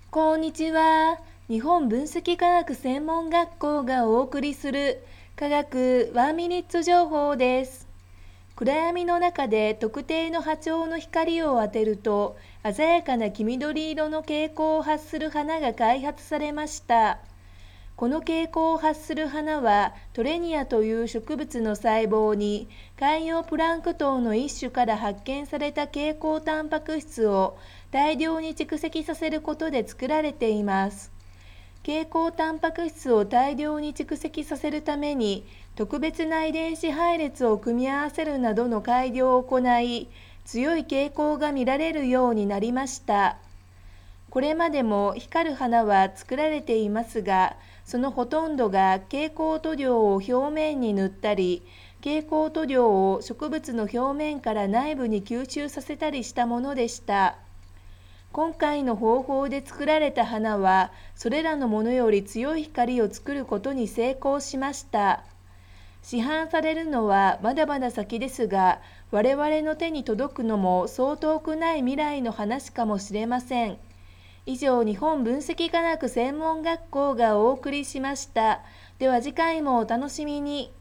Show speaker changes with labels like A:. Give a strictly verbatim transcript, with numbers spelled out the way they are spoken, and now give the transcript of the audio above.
A: こんにちは。日本分析科学専門学校がお送りする科学ワンミニッツ情報です。暗闇の中で特定の波長の光を当てると鮮やかな黄緑色の蛍光を発する花が開発されました。この蛍光を発する花はトレニアという植物の細胞に海洋プランクトンの一種から発見された蛍光タンパク質を大量に蓄積させることで作られています。蛍光タンパク質を大量に蓄積させるために特別な遺伝子配列を組み合わせるなどの改良を行い、強い傾向が見られるようになりました。これまでも光る花は作られていますが、そのほとんどが蛍光塗料を表面に塗ったり、蛍光塗料を植物の表面から内部に吸収させたりしたものでした。今回の方法で作られた花は、それらのものより強い光を作ることに成功しました。市販されるのはまだまだ先ですが、我々の手に届くのもそう遠くない未来の話かもしれません。以上、日本分析科学専門学校がお送りしました。では次回もお楽しみに。